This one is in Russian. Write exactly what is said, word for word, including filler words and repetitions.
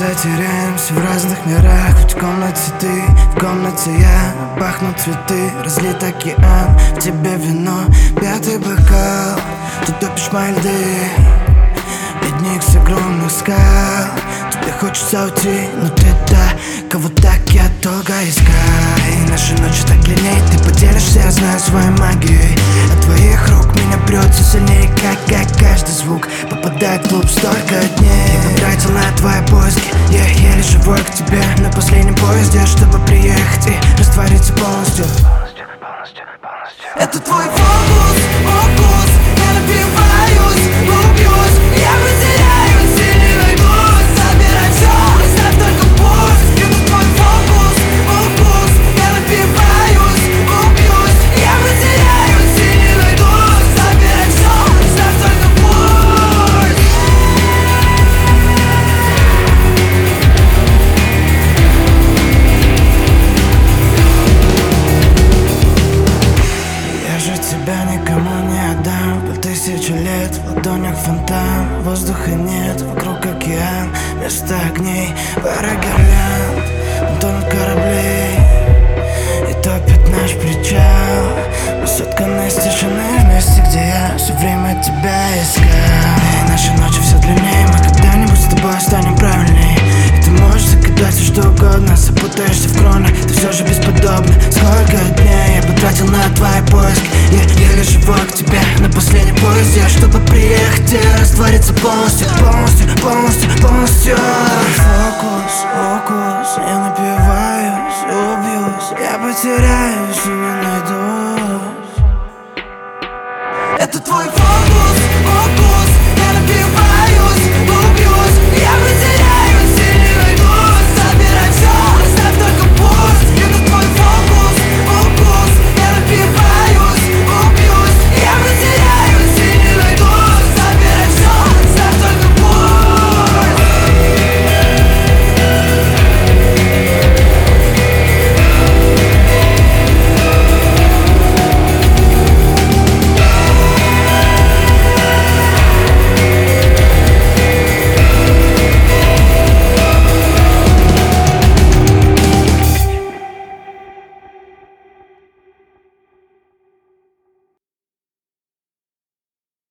затеряемся в разных мирах. Ведь в комнате ты, в комнате я. Пахнут цветы, разлит океан. В тебе вино, пятый бокал. Ты топишь мои льды, ледник с огромных скал. Тебе хочется уйти, но ты та, кого так я долго искал. И наши ночи так длинней, ты поделишься, я знаю, своей магией. От твоих рук меня прет все сильнее, как, как каждый звук попадает в клуб столько дней. Я потратил на твои поиски, я еле живой к тебе на последнем поезде, чтобы приехать и раствориться полностью. Полностью, полностью, полностью. Это твой фокус, фокус. Я напиваюсь, убьюсь, я потеряюсь и не войдусь. Забирай все, оставь только пусть. Это твой фокус, фокус. Я напиваюсь, убьюсь, я потеряюсь и не войдусь. Забирай все, оставь только пусть. Я же тебя никому не отдам. По тысячу лет в ладонях фонтан. Воздуха нет, вокруг океан. Вместо огней пара гирлянд. Тонут кораблей и топит наш причал. Мы сотканы из тишины в месте, где я все время тебя искал. И наши ночи все длиннее. Мы когда-нибудь с тобой станем правильней. И ты можешь загадать все что угодно. Запутаешься в кронах, ты все же бесподобна. Сколько дней я потратил на твои поиски. Я еле живой к тебе на последнем поезде, чтобы приехать и раствориться полностью. Полностью, полностью, полностью. Фокус, фокус. Я напиваюсь, убьюсь, я потеряюсь и не найдусь. Это твой фокус.